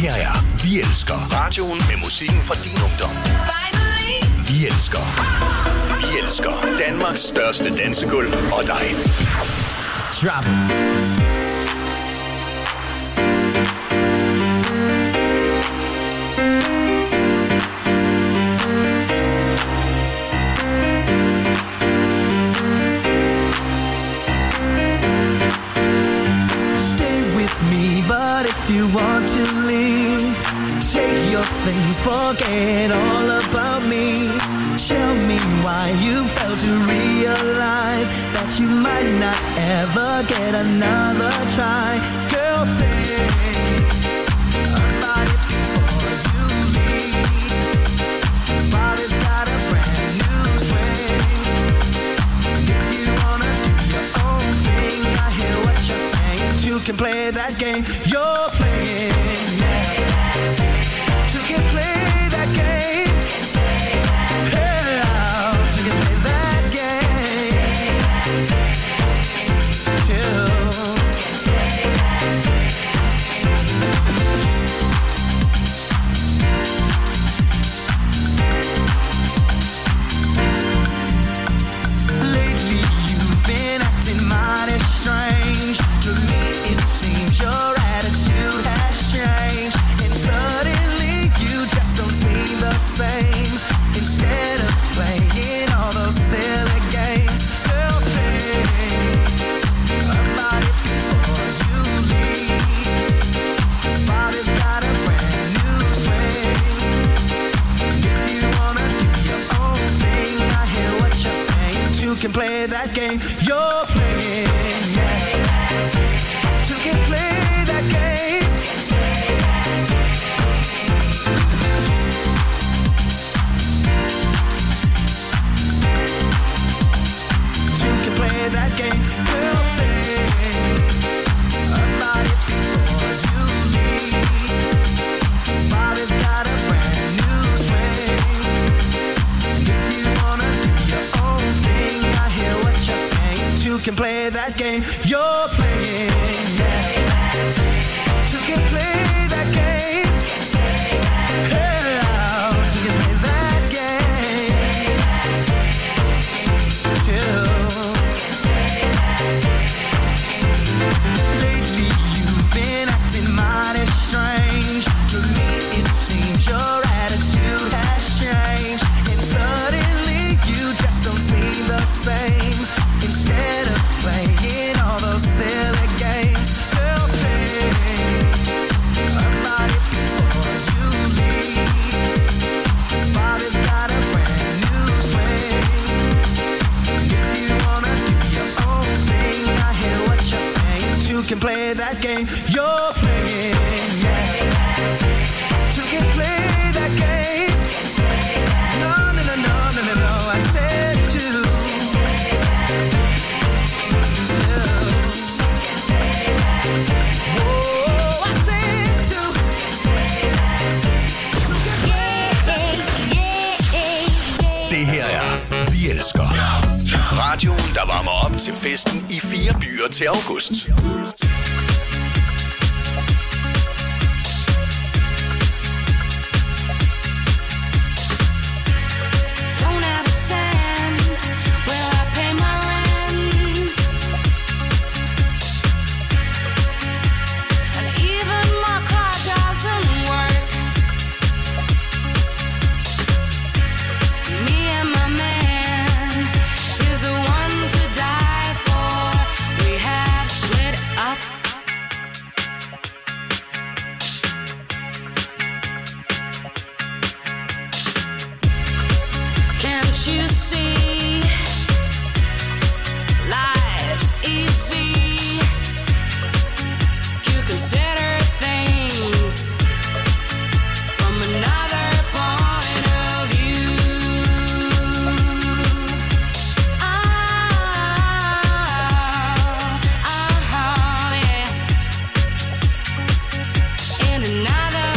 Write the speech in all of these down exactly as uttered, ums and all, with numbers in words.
her er Vi Elsker. Radioen med musikken fra din ungdom. Vi Elsker. Vi Elsker. Danmarks største dansegulv og dig. Drop. You want to leave, take your things, forget all about me. Tell me why you failed to realize that you might not ever get another try. Girl, think about it before you leave. Your body's got a brand new swing. If you wanna do your own thing, I hear what you're saying. Two can play that game you're playing, yeah. Two can play that game. Yeah, two can play that game. Two. Lately you've been acting mighty strange. To me it seems your attitude has changed, and suddenly you just don't seem the same. Instead of playing all those silly games, girl, think about it before you leave. Body's got a brand new swing. If you wanna do your own thing, I hear what you're saying. Two can play that game you're playing, yeah. Two can play that game. Two can play that game. We'll think about it before you leave. Body's got a brand new swing. If you wanna do your own thing, I hear what you're saying. Two can play that game you're playing, yeah. Two can play that game. Yeah, two can play that game. Two. Lately you've been acting mighty strange. To me it seems your attitude has changed, and suddenly you just don't seem the same. Instead of playing all those silly games, girl, think about it before you leave. Body's got a brand new swing. If you wanna do your own thing, I hear what you're saying. Two can play that game you're playing, yeah. Two can play that game. No, no, no, no, no, no, no, I said two. Det her er Vi Elsker. Radioen, der varmer op til festen i fire byer til august.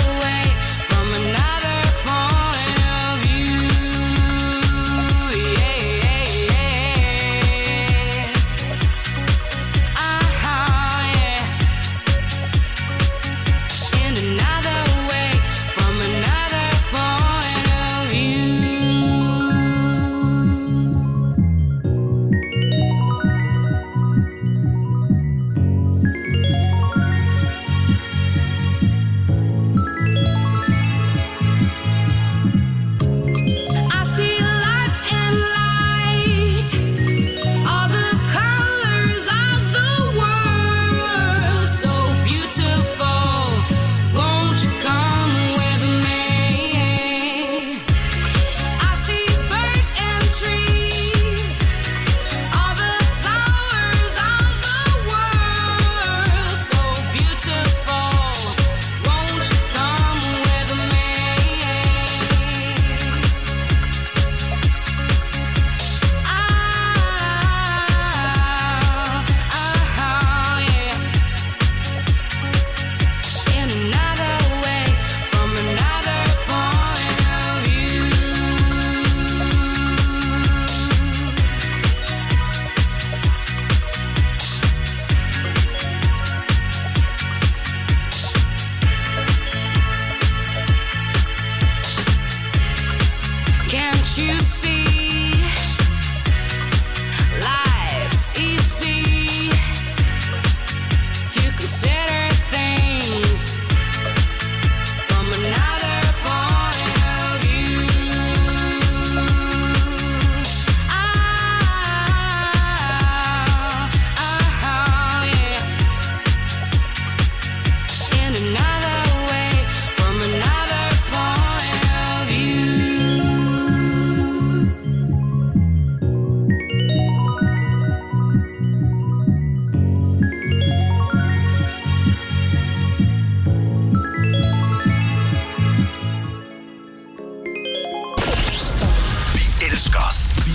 Yeah.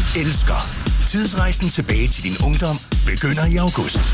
elsker. Tidsrejsen tilbage til din ungdom begynder i august.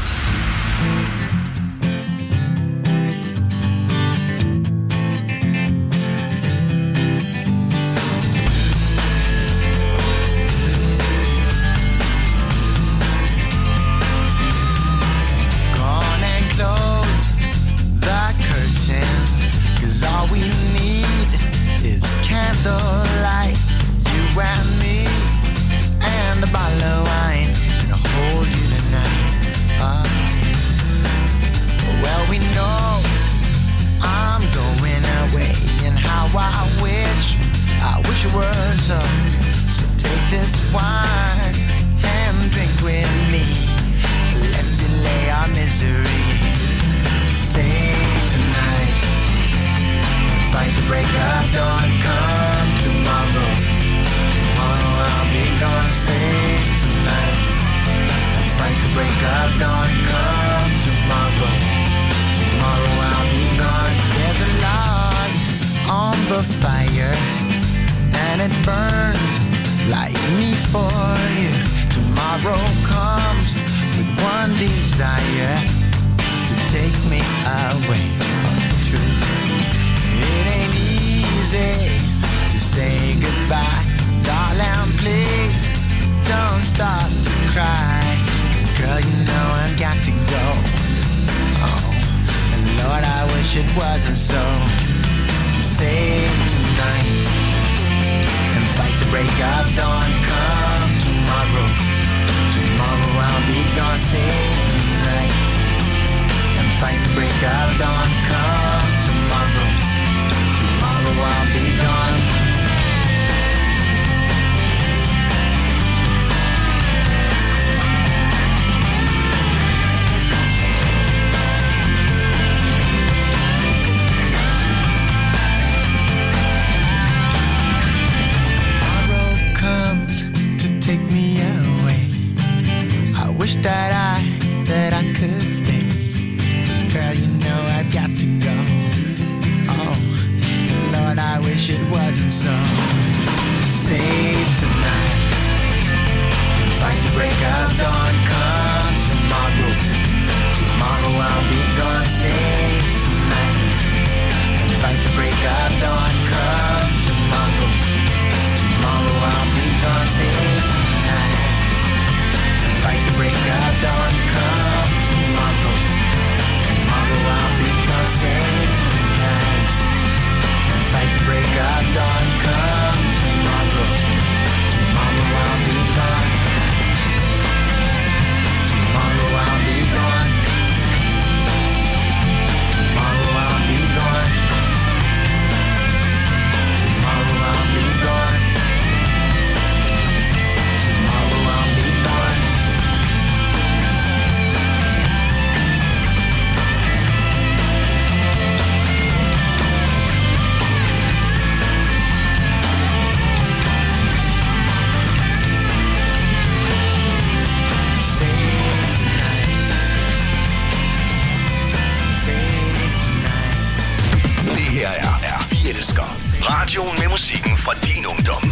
Radioen med musikken fra din ungdom.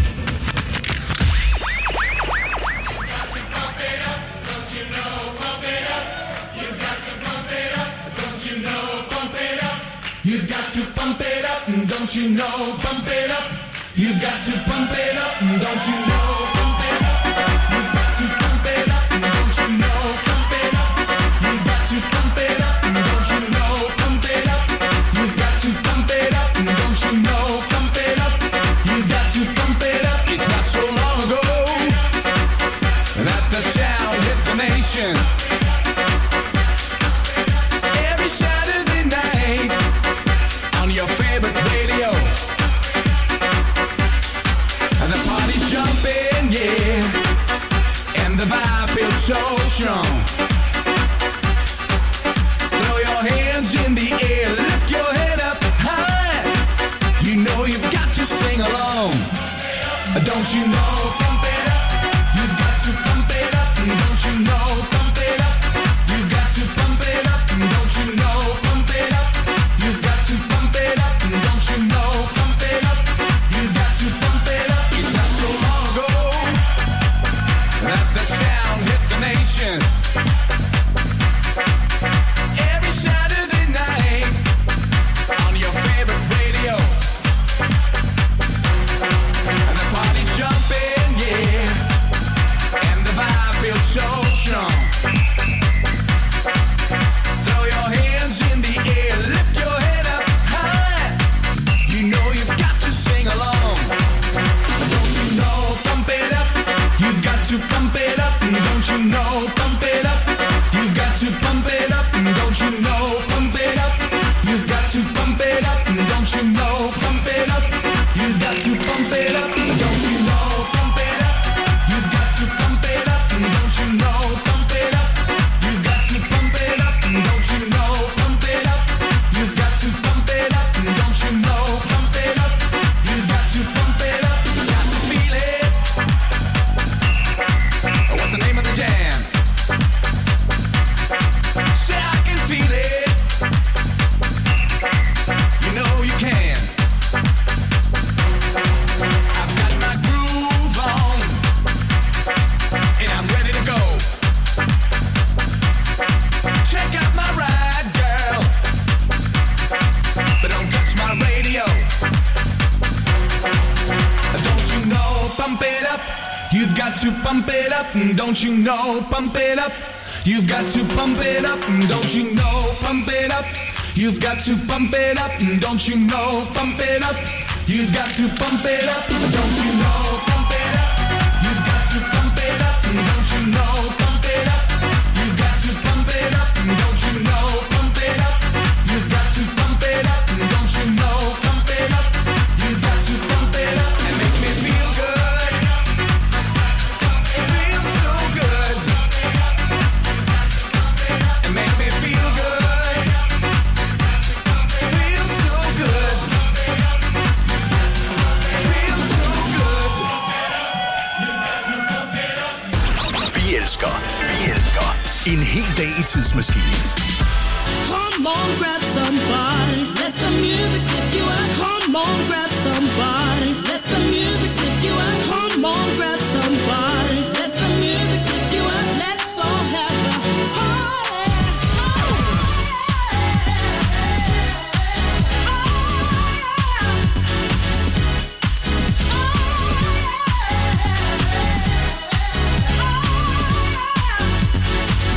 You've got to pump it up, don't you know, pump it up. You've got to pump it up, don't you know, pump it up. You've got to pump it up, don't you know, pump it up. You've got to pump it up, don't you know, pump it up. You've got to pump it up, don't you know, pump it up. You've got to pump it up. It's not so long ago that the sound hit the nation. Every Saturday night on your favorite radio, and the party's jumping, yeah, and the vibe feels so strong. Throw your hands in the air, lift your head up high. You know you've got to sing along. Don't you know, pump it up. You've got to pump it up. Don't you know, pump it up. You've got to pump it up. Don't you know, pump it up. You've got to pump it up. Don't you know, pump it up. You've got to pump it up. It's not so long ago to pump it up, don't you know? Pump it up. You've got to pump it up, don't you know? Pump it up. You've got to pump it up, don't you know? Pump it up. You've got to pump it up, don't you know? Pump it up. You've got to pump it up, don't you know? Pump it up. You've got to pump it up. Got to feel it. What's the name of the jam? Say I can feel it. You know you can. I've got my groove on, and I'm ready to go. Check out my ride, girl, but don't touch my radio. Don't you know? Pump it up. You've got to pump it up. Don't you know? Pump it up. You've got to pump it up. Don't you know? Pump it up. You've got to pump it up. Don't you know? Pump it up. You've got to pump it up. Don't you know? Pump it up. You've got to pump it up. Don't you know? Pump it up. You've got to pump it up. Don't you know? Pump it up. You've got to pump it up. Don't you know? Pump it up. You've got to pump it up and make me feel good. It feels so good. And make me feel good. Feels so good. Feels so good. Vi elsker, vi elsker en hel dag i tidsmaskinen. Come on, grab somebody. Let the music lift you up. Come on, grab somebody. Let the music lift you up. Come on, grab somebody. Let the music lift you up. Let's all have a party. Oh, yeah. Oh, yeah.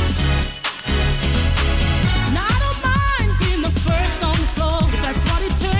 Now I don't mind being the first on the floor, if that's what it takes.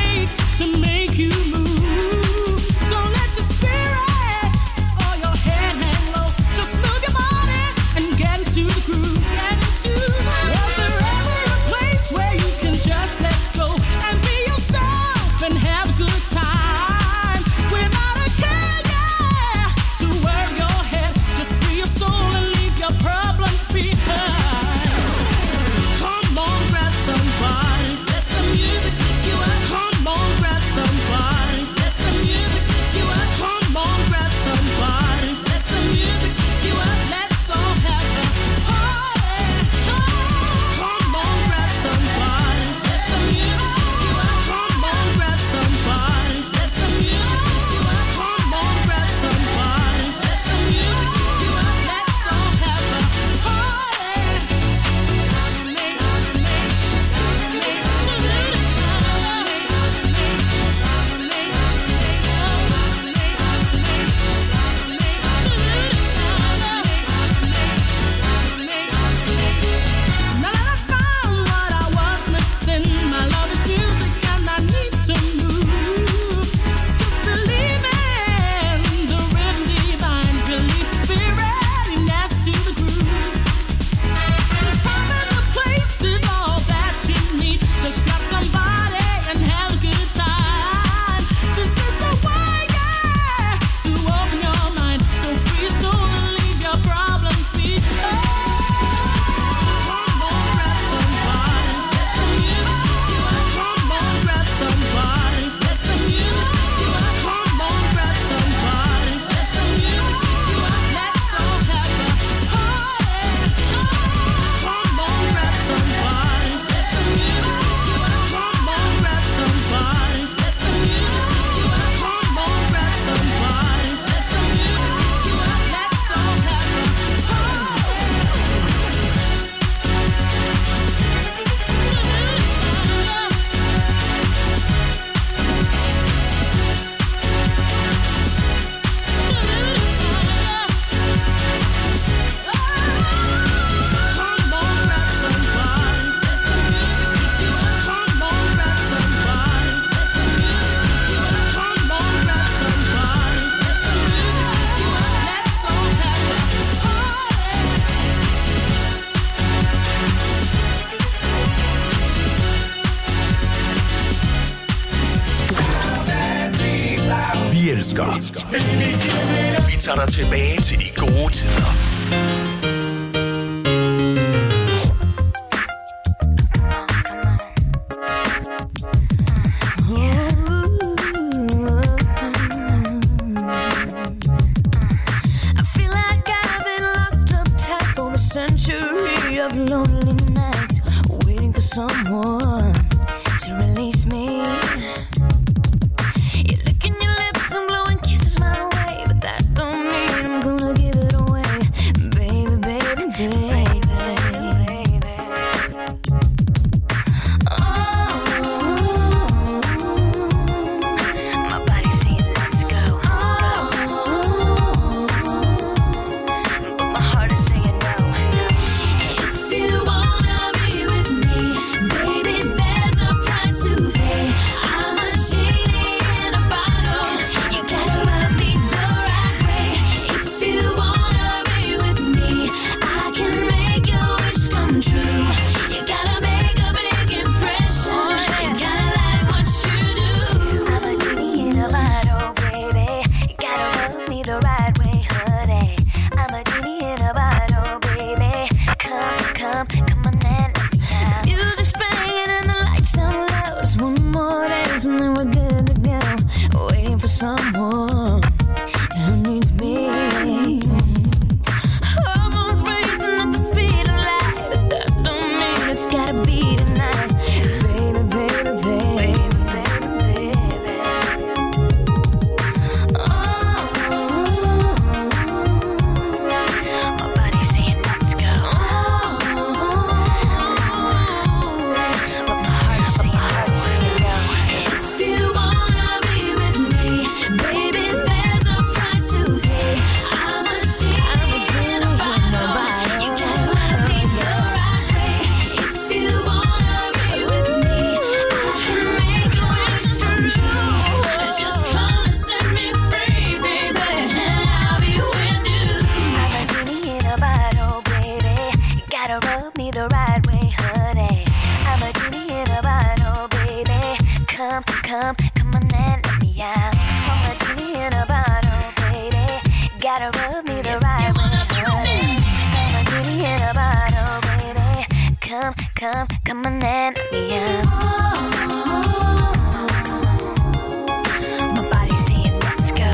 elsker. Vi tager dig tilbage til de gode tider. Of lonely nights, waiting for someone to release me. You're licking your lips and blowing kisses my way, but that don't mean I'm gonna give it away, baby, baby, baby, baby. Oh, my body's saying let's go, oh, but my heart is saying no. Someone who needs me. Hormones racing at the speed of light, but that don't mean it's gotta be tonight, baby, baby, baby, baby, baby. Oh, my body's saying let's go, oh, but my heart's saying no. If you wanna be with me, baby, there's a price to pay. I'm a genie in a bottle. You gotta love me the right way. If you wanna be with me, I can make your wish come true. Just come and set me free, baby, and I'll be with you. I'm a genie in a bottle, baby. You gotta rub me the right way, honey. I'm a genie in a bottle, baby. Come, come, come on and let me out. I'm a genie in a bottle, baby. Gotta rub me the right way. I'm a genie in a bottle, baby. Come, come, come on and let me out. My body's saying let's go,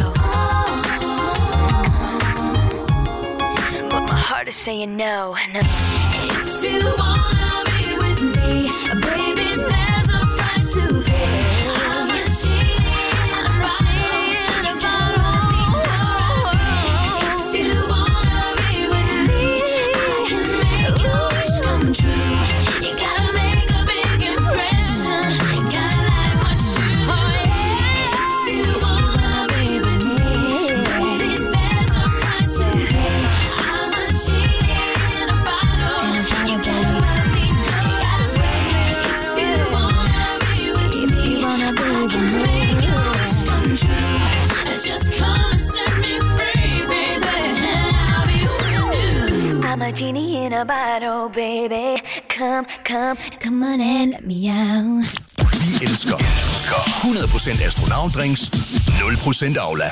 but my heart is saying no, no. If you wanna be with me, baby, there's a price to pay. I'm a genie in a bottle. You gotta love me the right way. If you wanna be with me, I can make your wish come true. You gotta make a big impression. You gotta like what you do. If you wanna be with me, baby, there's a price to pay. I'm a genie in a bottle. You gotta love me the right way. If you wanna be with me, I can make your wish come true. Just come and set me free, baby, and I'll be with you. I'm a genie in a bottle, baby. Come, come, come on and let me out. Vi elsker hundrede procent astronautdrinks, nul procent Aula.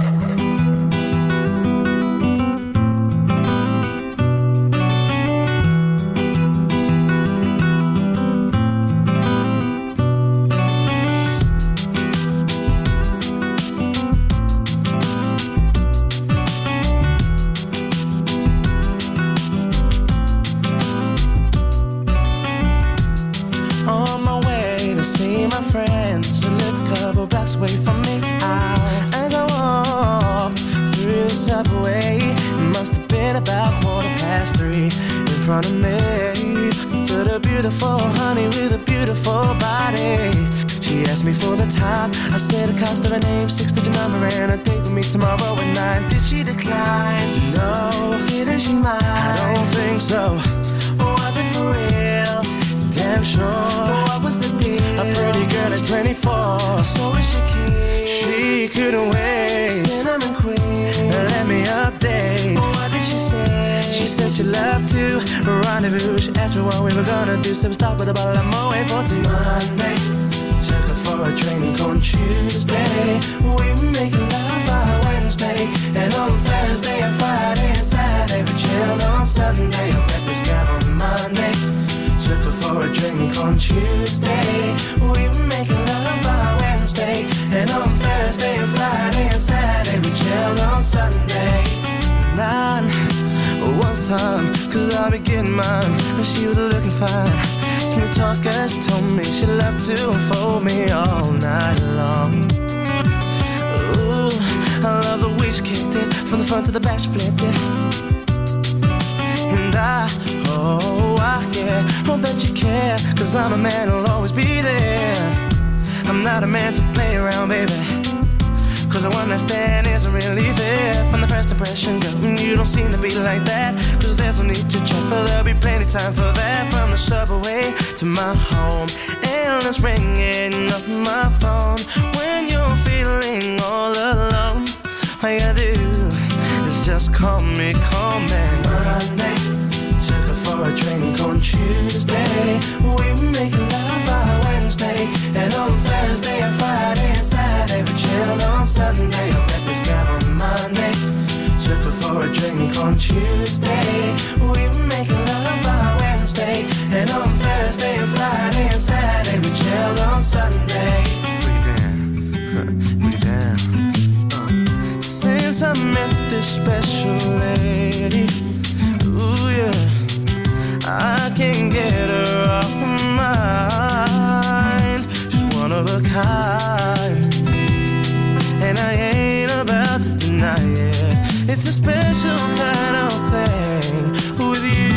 On my way to see my friends, who lived a couple blocks away from me. I, as I walked through the subway, it must have been about quarter past three. In front of me stood a beautiful honey with a beautiful body. She asked me for the time. I said the cost of her name, six-digit number, and a date with me tomorrow at nine. Did she decline? No. Didn't she mind? I don't think so. Was it for real? Damn sure. What was the deal? A pretty girl is twenty-four. So is she cute? She couldn't wait. Cinnamon queen, let me update. What did she say? She said she loved to rendezvous. She asked me what we were gonna do. So we stopped with a bottle of Moet for two. Monday, took her for a drink on Tuesday. We were making love. in mine, and she was looking fine. Smooth talker, she told me she loved to unfold me all night long. Ooh, I love the way she kicked it, from the front to the back she flipped it. And I, oh, I, yeah, hope that you care, cause I'm a man who'll always be there. I'm not a man to play around, baby, cause the one night stand isn't really fair. From the first impression, girl, you don't seem to be like that, cause there's no need to check, for there'll be plenty time for that. From the subway to my home, endless ringing of my phone. When you're feeling all alone, all you gotta do is just call me, call me. Monday, took her for a drink on Tuesday. We were making love by Wednesday, and on Thursday and Friday and Saturday we chilled on Sunday. I met this guy on Monday, took her for a drink on Tuesday. We were making love by Wednesday, and on Thursday and Friday and Saturday we chilled on Sunday. Break it down, break it down. Uh. Since I met this special lady, ooh yeah, I can't get her off my mind. She's one of a kind, and I ain't about to deny it. It's a special kind of thing with you.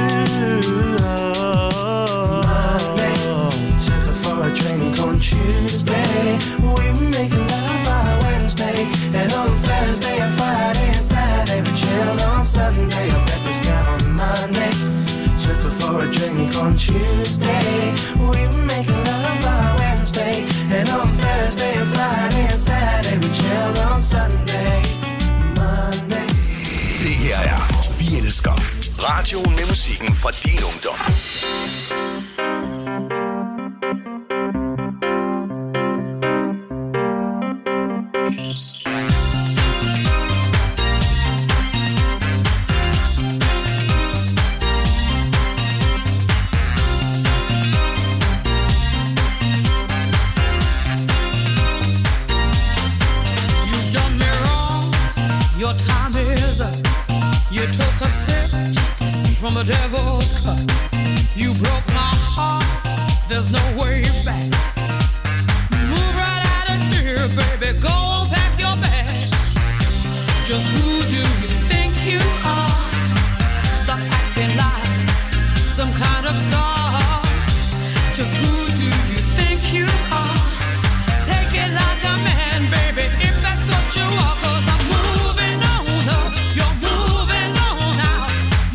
Monday, took her for a drink on Tuesday. We were making love by Wednesday, and on Thursday and Friday and Saturday we chilled on Sunday. I met this guy on Monday, took her for a drink on Tuesday. We were making love by Wednesday, and on Thursday and Friday and Saturday we chilled on Sunday. Monday. Det her er Vi Elsker. Radioen med musikken fra din ungdom. From the devil's cup, you broke my heart, there's no way back. Move right out of here, baby, go pack your bags. Just who do you think you are? Stop acting like some kind of star. Just who do you think you are? Take it like a man, baby, if that's what you are, cause I'm moving on up, you're moving on out.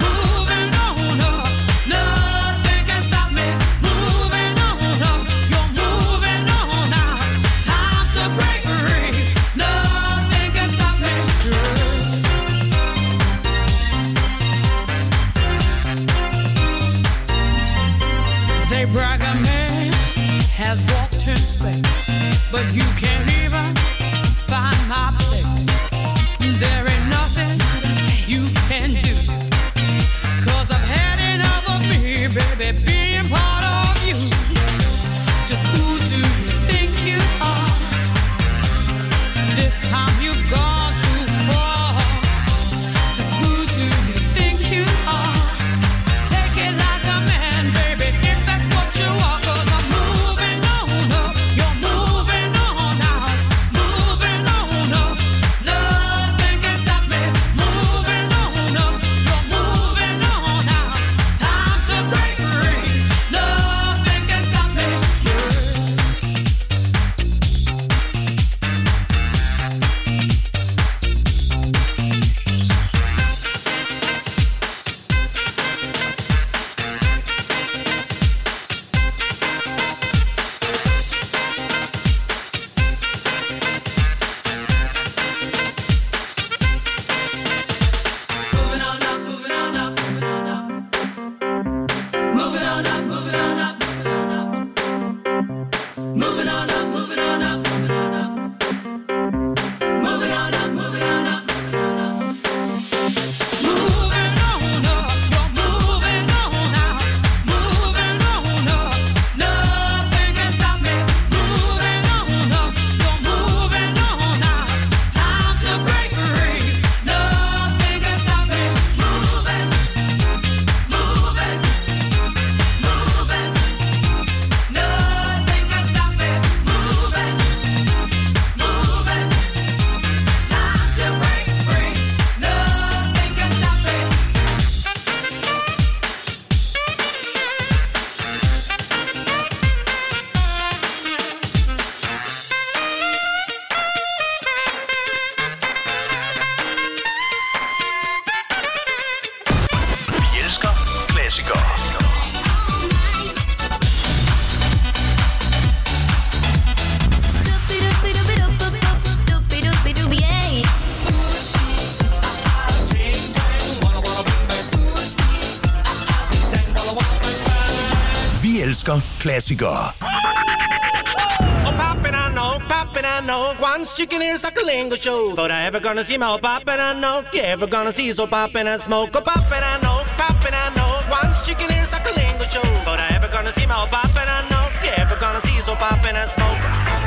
Brag a man has walked in space, but you can't even find my place. There ain't nothing you can do, cause I've had enough of me, baby, being part of you. Just who do you think you are? This time you've gone too far. Just who do you think you are? Take it like a man, baby, if that's what you are, cause I'm moving on up, you're moving on out. elsker klassikere. Oh, poppin', I know, poppin', I know. Once chicken ears like a lingo show. But I ever gonna see my oh, poppin', I know. You ever gonna see so poppin' and smoke? Oh, poppin', I know, poppin', I know. Once chicken ears like a lingo show. But I ever gonna see my oh, poppin', I know. You ever gonna see so poppin' and smoke?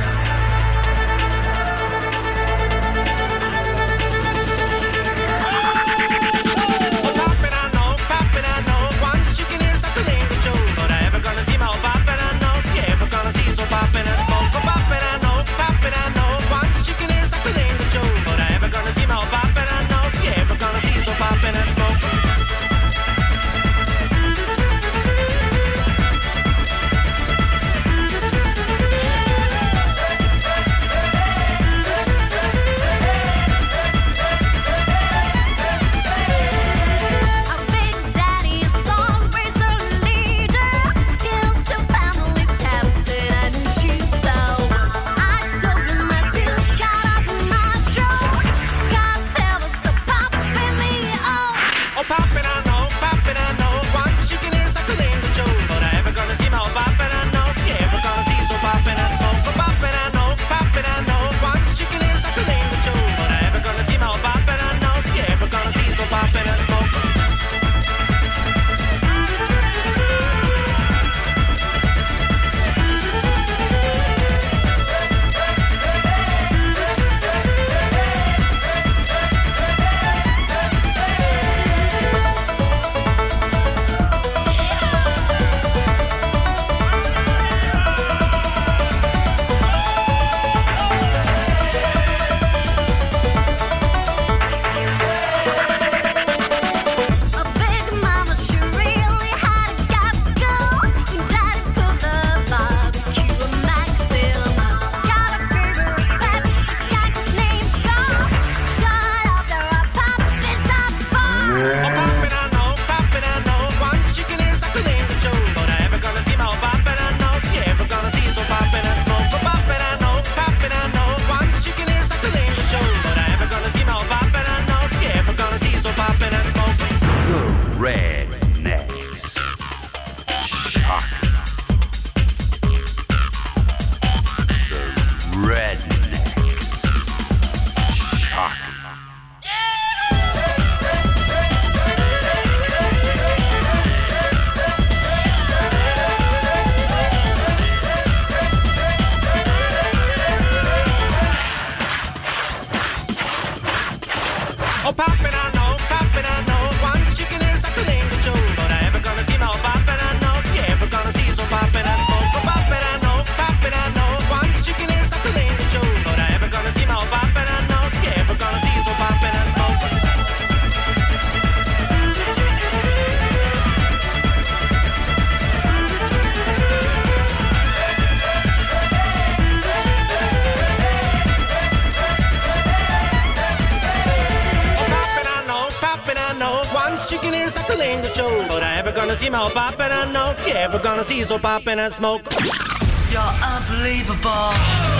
So poppin' and smoke. You're unbelievable.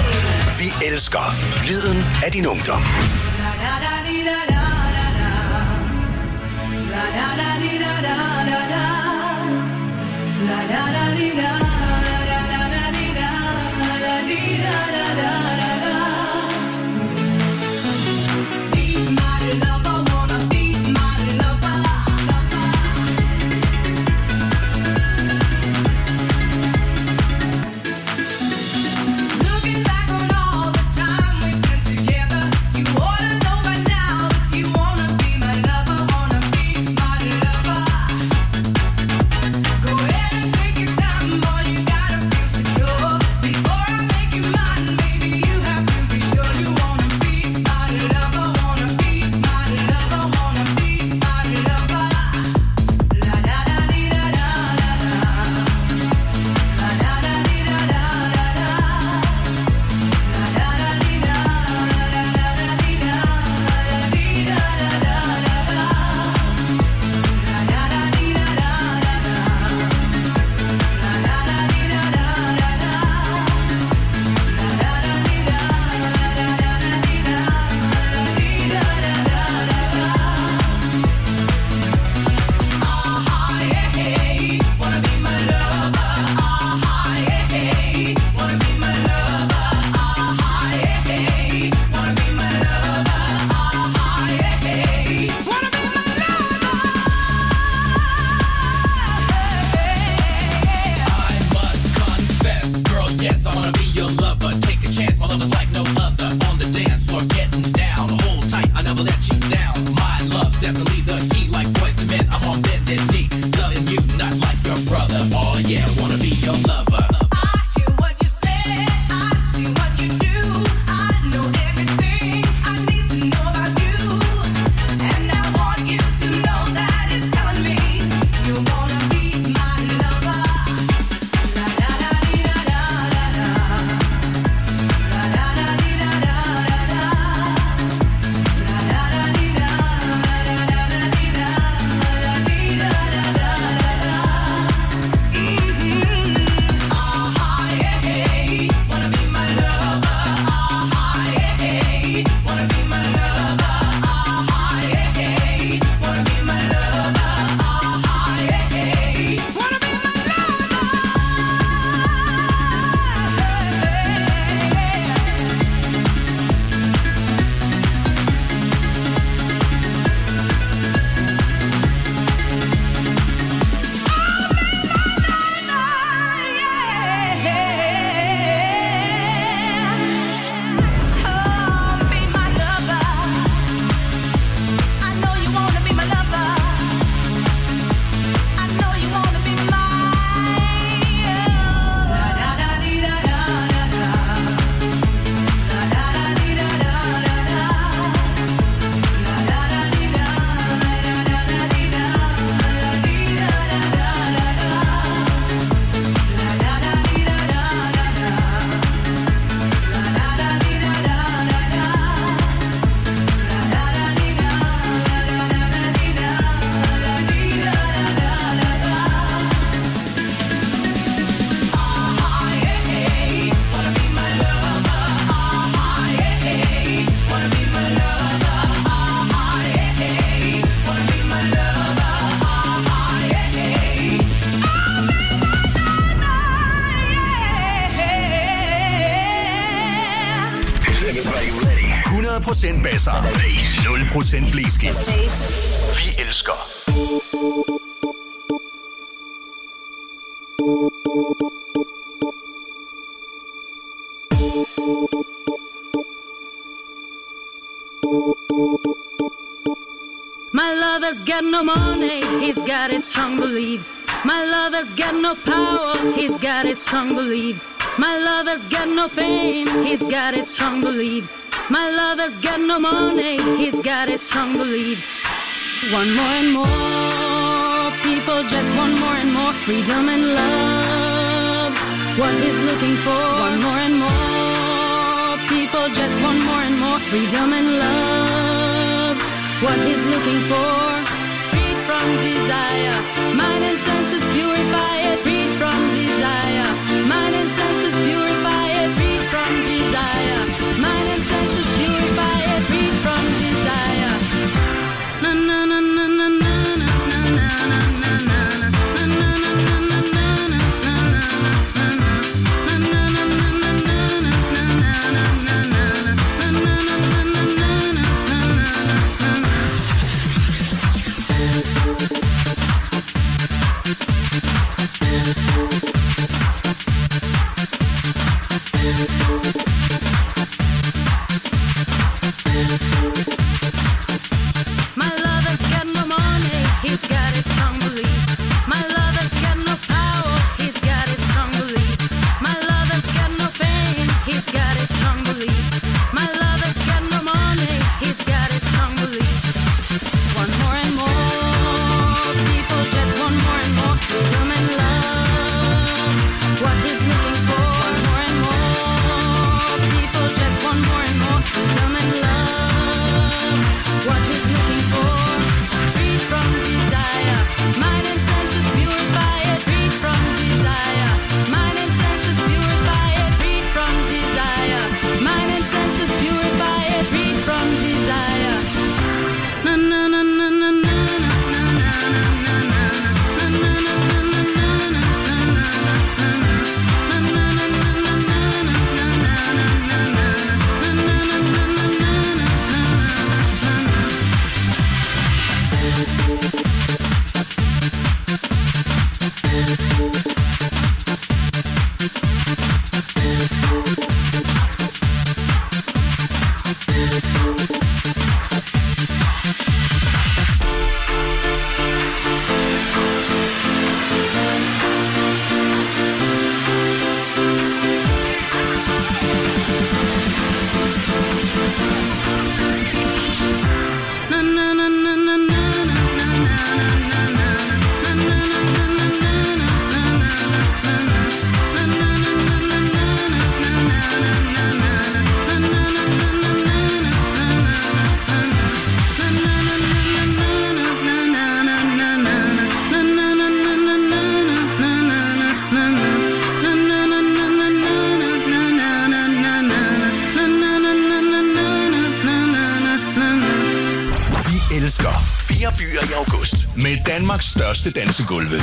Vi elsker lyden af din ungdom. Take your time, boy, you gotta feel secure before I make you my hundrede procent basser. nul procent blæskift. Vi elsker. My lover's got no money, he's got his strong beliefs. My lover's got no power, he's got his strong beliefs. My lover's got no fame, he's got his strong beliefs. My lover's got no money, he's got his strong beliefs. One more and more, people just want more and more freedom and love. What he's looking for, one more and more, people just want more and more freedom and love. What he's looking for, freed from desire, mind and senses purify it, freed from desire, mind and senses purify it, freed from desire, mind and senses purify it, freed from desire. Na na na na na na na na na na na. Med Danmarks største dansegulve.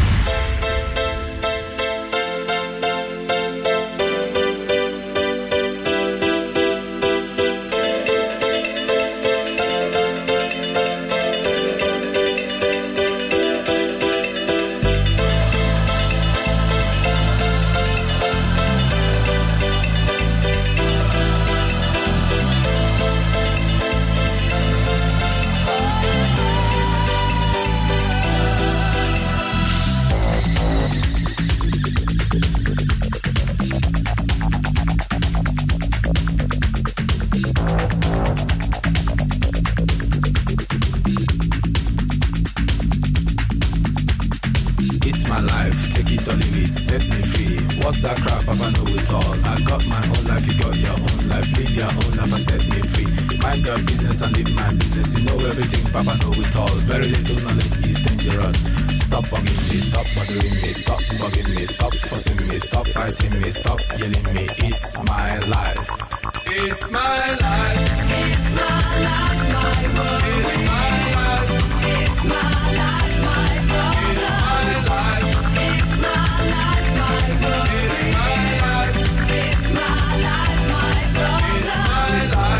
My life.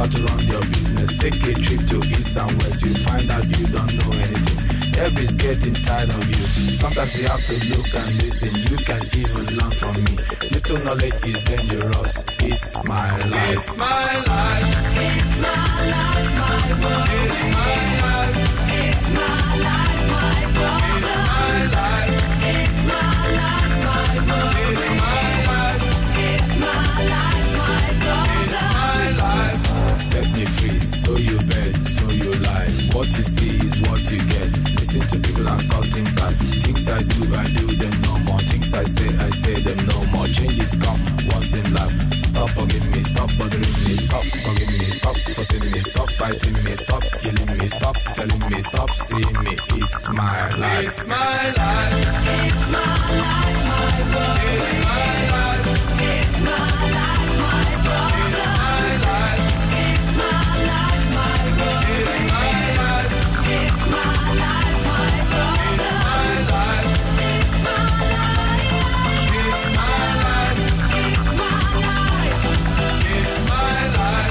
start to run your business. Take a trip to east and west, you find out you don't know anything. Everybody's getting tired of you. Sometimes you have to look and listen. You can even learn from me. Little knowledge is dangerous. It's my life. It's my life. It's my life, my world. It's my life. It's my life, my world. It's my life. It's my life, my world. It's my life. It's my life, my world. It's my life. Set me free, so you bet, so you lie. What you see is what you get. Listen to people and saw things I Things I do, I do them no more. Things I say, I say them no more. Changes come once in life. Stop forgiving me, stop bothering me, stop forgiving me, stop forcing me, stop fighting me, stop killing me, stop telling me, stop seeing me. It's my life. It's my life. It's my life, my world. It's my life. It's my life, my world. It's my life. It's my life, my world. It's my life. It's my life, my world. It's my life. It's my life. It's my life. It's my life. It's my life.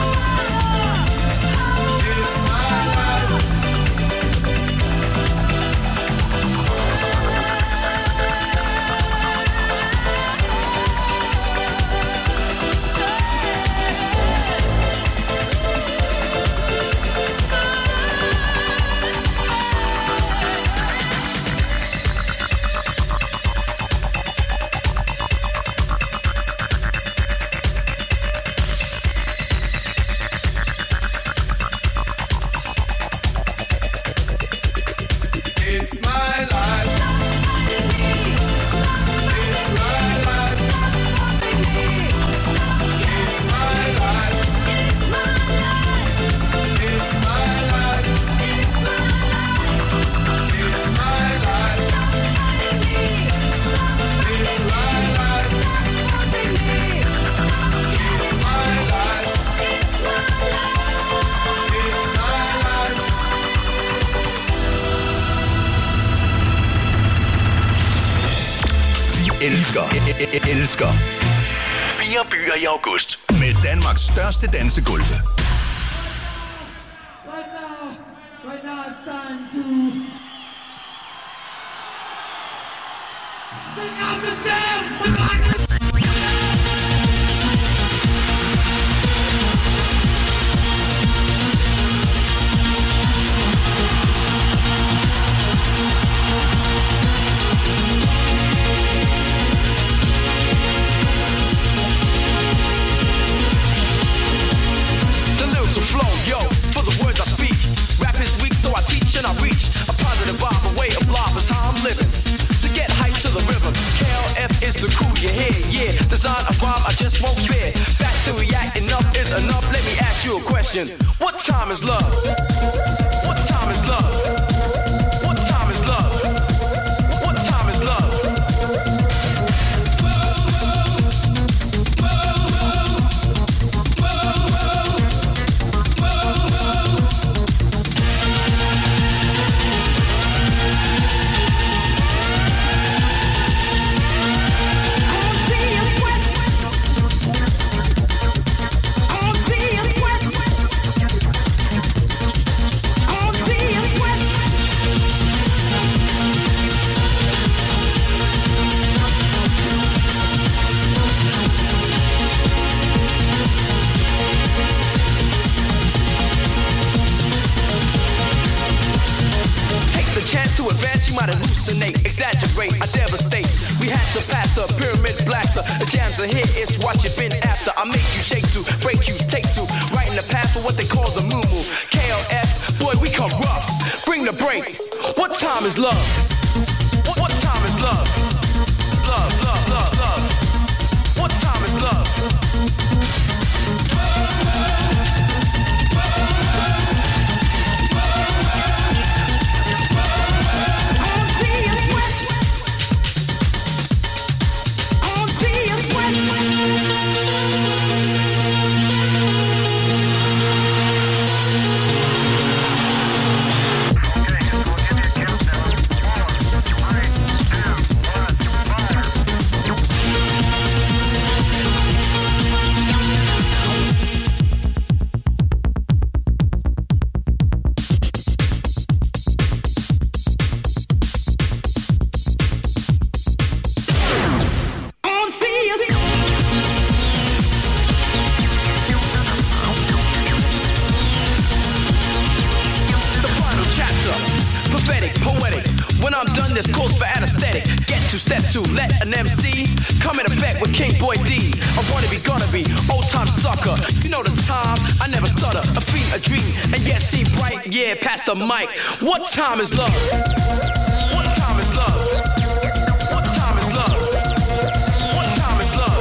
It's my life. It's my life. It's my life. It's my life. It's my life. It's my life. It's my life. It's my life. It's my life. Elsker, elsker. Fire byer i august med Danmarks største dansegulve. Right now, right now it's time to bring out the dance with my To flow, yo, for the words I speak. Rap is weak, so I teach and I reach a positive vibe, a way of life is how I'm living. To get hype to the rhythm, K L F is the crew you hear, yeah. Design a rhyme I just won't fear. Back to react, enough is enough. Let me ask you a question. What time is love? What time is love? What time is love? What time is love? Exaggerate, I devastate. We have to pass the pyramid blaster. The jams are here, it's what you've been after. I make you shake to, break you, take to. Right in the path for what they call the moo-moo. K L F, boy, we come rough. Bring the break. What time is love? What, what time is love? Love, love, love, love. What time is love? that's close for anesthetic. Get to step two, let an M C come in effect with King Boy D. I wanna be, gonna be, old time sucker. You know the time, I never stutter. A beat, a dream, and yet see bright. Yeah, pass the mic. What time is love? What time is love? What time is love? What time is love?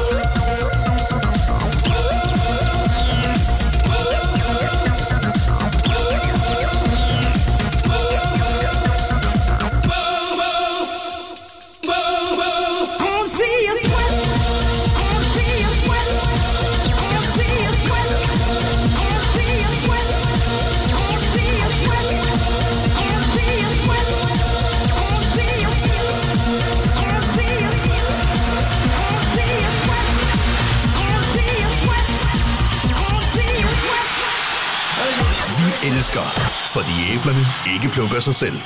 Elsker, fordi æblerne ikke plukker sig selv.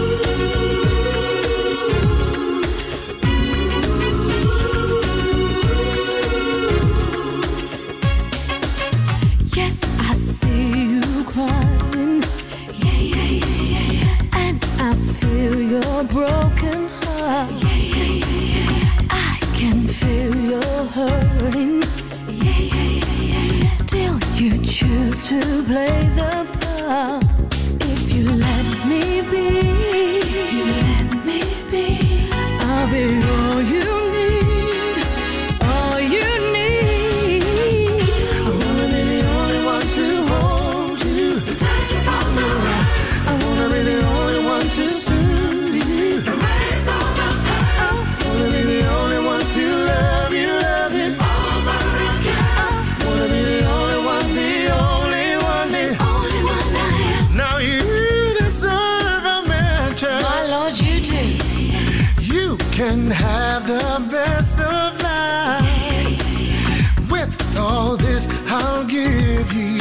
Yes, I see you crying. Yeah, yeah, yeah, yeah, yeah. And I feel your broken heart. Yeah, yeah, yeah, yeah. I can feel your hurting. Yeah, yeah, yeah, yeah, yeah. Still, you choose to play the part. If you let me be, if you let me be, I'll be all you need, all you need. I wanna be the only one to hold you, touch you from the right. I wanna be the only one to soothe you, erase all the pain. I wanna be the only one to love you, love you over again. I wanna be the only one, the only one, the only one I am. Now you deserve a mansion. My Lord, you do. You can have the best of life. With all this, I'll give you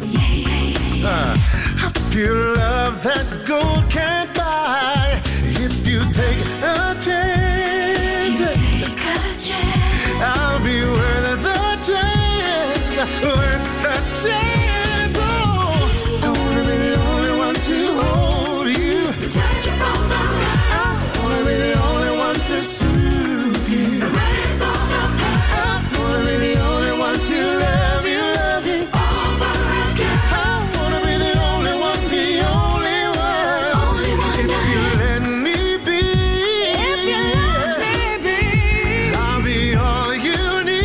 uh, a pure love that gold can't buy. If you take a chance, You take a chance. I'll be worth the chance, worth the chance. Oh, I wanna be the only one to hold you, Touch you from the right. I wanna be the only one to soothe you, Erase all the pain. I wanna be the only one to love you, love you Over again. I wanna be the only one, the only one. Only one If I you am. let me be, If you let me be. I'll be all you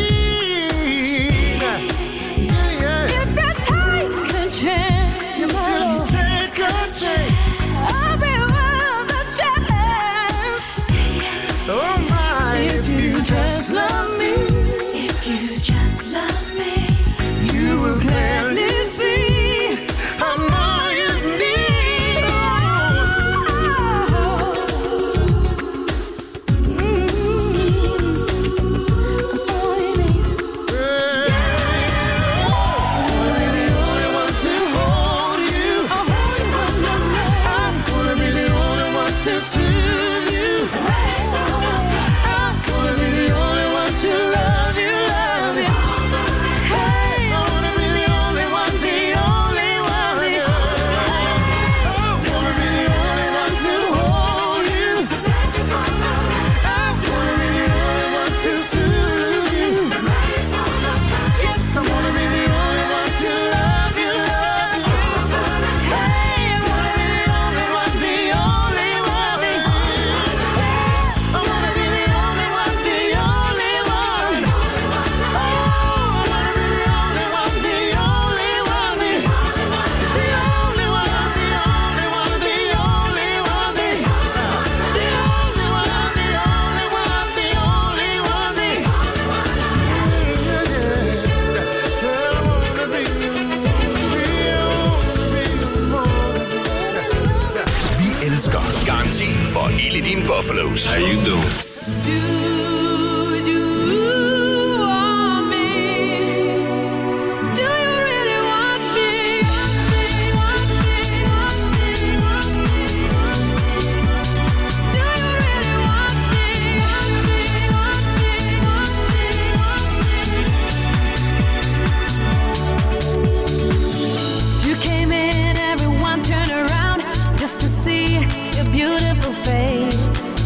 need. Yeah, yeah. If you take a chance, If you take a chance, I'll be worth a chance. oh my. If you just love me, if you just love me, you will clearly clearly see I'm all you need. Garanti for ild i dine Buffalos. How you doing? Do you want me? Do you really want me? Want me, want me, want me, want me, want me. Do you really want me? Want me, want me, want me, want me. You came in, everyone turned around just to see your beautiful face.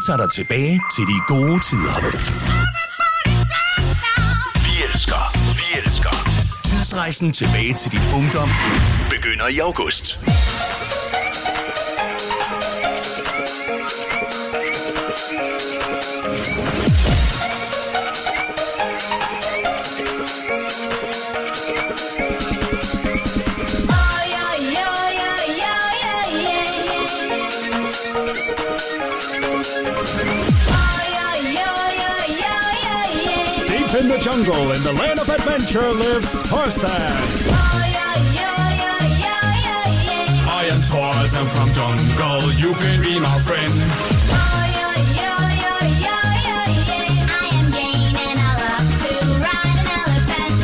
tager dig tilbage til de gode tider. Vi elsker, vi elsker. Tidsrejsen tilbage til din ungdom begynder i august. In the jungle, in the land of adventure, lives Tarzan. I am Tarzan from jungle, you can be my friend. I am Jane and I love to ride an elephant.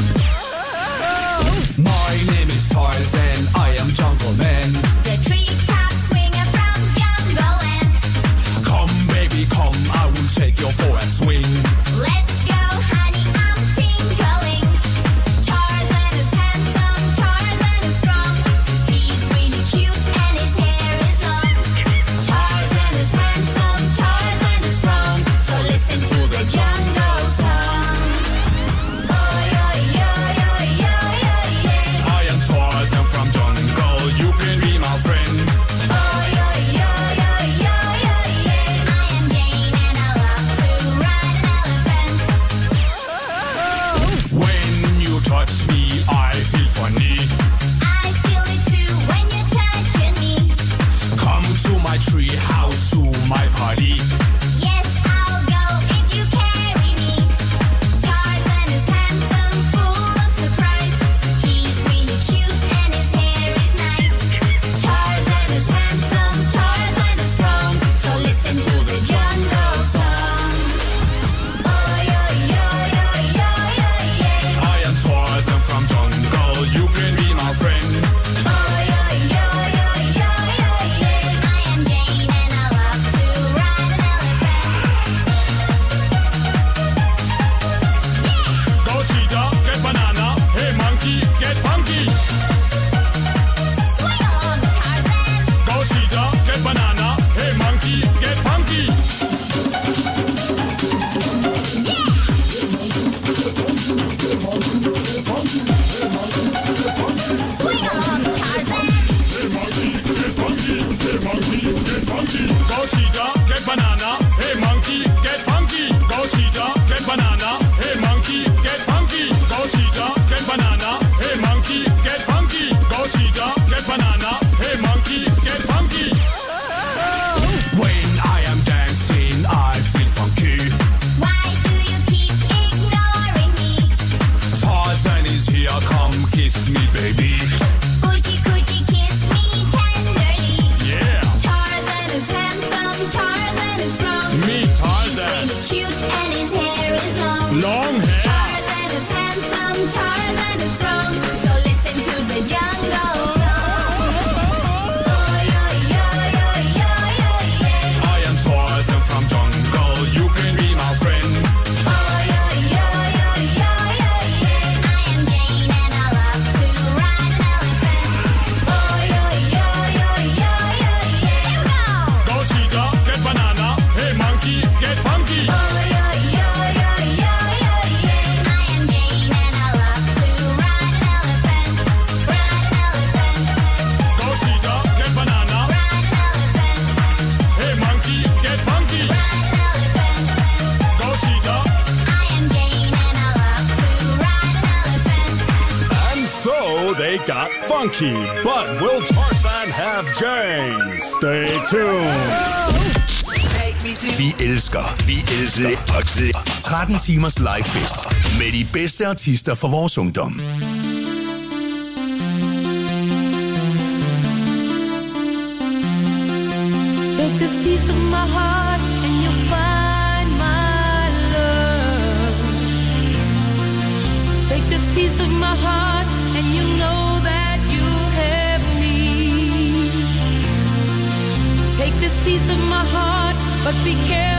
My name is Tarzan, I am jungle man. The treetops swinger from jungle land. Come baby, come, I will take you for a swing. Let's go, honey, I'm tinkling. Tarzan is handsome, Tarzan is strong. He's really cute and his hair is long. Tarzan is handsome, Tarzan is strong. So listen to the jungle song. Oh, yeah, yeah, yeah, yeah, yeah, yeah. I am Tarzan from jungle, you can be my friend. Oh, yeah, yeah, yeah, yeah, yeah, yeah. I am Jane and I love to ride an elephant. When you touch me, I feel funny. I feel it too when you're touching me. Come to my tree house, to my party. Yes, I'll go if you carry me. Tarzan is handsome, full of surprise. He's really cute and his hair is nice. Tarzan is handsome, Tarzan is strong. So listen to the jungle song. Oh, yeah, yeah, yeah, yeah, yeah, yeah. I am Tarzan from jungle, you can be my friend. Oh, yeah, yeah, yeah, yeah, yeah, yeah. I am Jane and I love to ride an elephant. Go cheetah, get banana. Hey monkey, get funky. Swing on, Tarzan. Go cheetah, get banana. Hey monkey, get funky. Swing on, Tarzan. Go cheetah, get banana. Hey monkey, get funky. Go cheetah, get banana. Hey monkey, get funky. Go cheetah, get banana. Hey monkey, get funky. Go cheetah, get banana. Hey monkey, get funky. When I am dancing, I feel funky. Why do you keep ignoring me? Tarzan is here, come kiss me, baby. Coochie coochie kiss me tenderly. Yeah, Tarzan is handsome, Tarzan is strong. me Tarzan. Really cute and his hair is long. Long hair. Tarzan is handsome, Tarzan is strong. So listen to the jungle song. Oh, yeah, yeah, yeah, yeah, yeah, yeah. I am Tarzan from jungle, you can be my friend. Oh, yeah, yeah, yeah, yeah, yeah, yeah. I am Jane and I love to ride an elephant. Oh, yeah, yeah, yeah, yeah, yeah, yeah. Go cheetah, get banana. Hey monkey, get funky. Oh, yeah, yeah, yeah, yeah, yeah, yeah. I am Jane and I love to ride an elephant. Ride an elephant. Go cheetah, get banana. Ride an elephant. Hey monkey, get funky. Ride an elephant. Go cheetah. I am Jane and I love to ride an elephant. And so they got funky. But will Tarzan have Jane? Stay tuned. Vi elsker, vi elsker tretten timers livefest med de bedste artister fra vores ungdom. Take this piece of my heart and you'll find my love. Take this piece of my heart and you know that you have me. Take this piece of my heart, but be careful.